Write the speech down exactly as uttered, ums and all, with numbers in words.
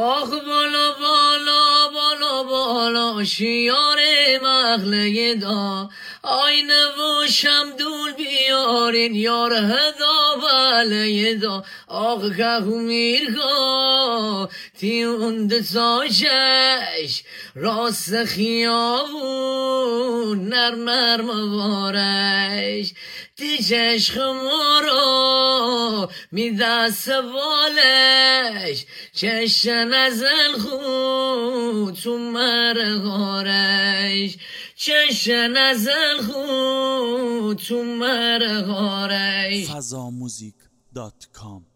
آخ بالا بالا بالا بالا شیار مغله دا آینه و شمدول بیارین یار هدا بله دا آخ که میرگا تیوند ساشش راست خیابون نرم نرم بارش دیجش خمارا میده سوالش چشن نزل خود تو مرغارش چشن نزل خود تو مرغارش فضا موزیک دات کام